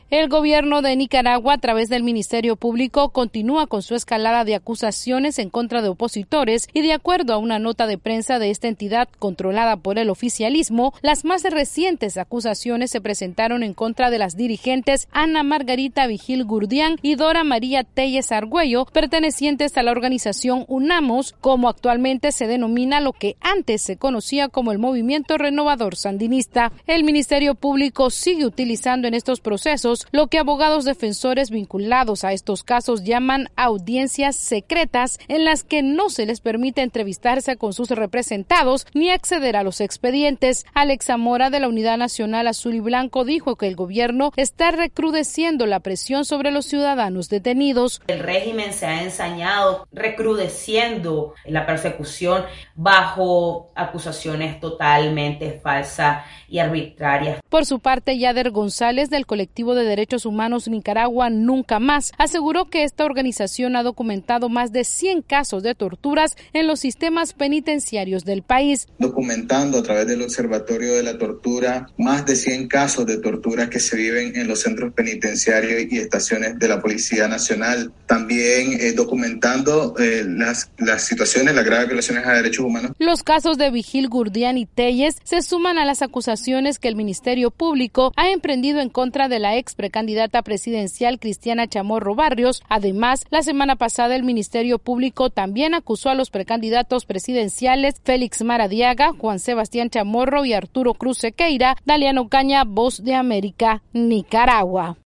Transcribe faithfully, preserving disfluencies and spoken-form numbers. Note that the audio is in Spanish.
El gobierno de Nicaragua, a través del Ministerio Público, continúa con su escalada de acusaciones en contra de opositores y, de acuerdo a una nota de prensa de esta entidad controlada por el oficialismo, las más recientes acusaciones se presentaron en contra de las dirigentes Ana Margarita Vigil Gurdián y Dora María Telles Argüello, pertenecientes a la organización UNAMOS, como actualmente se denomina lo que antes se conocía como el Movimiento Renovador Sandinista. El Ministerio Público sigue utilizando en estos procesos lo que abogados defensores vinculados a estos casos llaman audiencias secretas, en las que no se les permite entrevistarse con sus representados ni acceder a los expedientes. Alex Zamora, de la Unidad Nacional Azul y Blanco, dijo que el gobierno está recrudeciendo la presión sobre los ciudadanos detenidos. El régimen se ha ensañado recrudeciendo la persecución bajo acusaciones totalmente falsas y arbitrarias. Por su parte, Yader González, del colectivo de Derechos Humanos Nicaragua Nunca Más, aseguró que esta organización ha documentado más de cien casos de torturas en los sistemas penitenciarios del país. Documentando a través del Observatorio de la Tortura más de cien casos de tortura que se viven en los centros penitenciarios y estaciones de la Policía Nacional. También eh, documentando eh, las, las situaciones, las graves violaciones a derechos humanos. Los casos de Vigil Gurdián y Telles se suman a las acusaciones que el Ministerio Público ha emprendido en contra de la ex precandidata presidencial Cristiana Chamorro Barrios. Además, la semana pasada el Ministerio Público también acusó a los precandidatos presidenciales Félix Maradiaga, Juan Sebastián Chamorro y Arturo Cruz Sequeira. Daliano Caña, Voz de América, Nicaragua.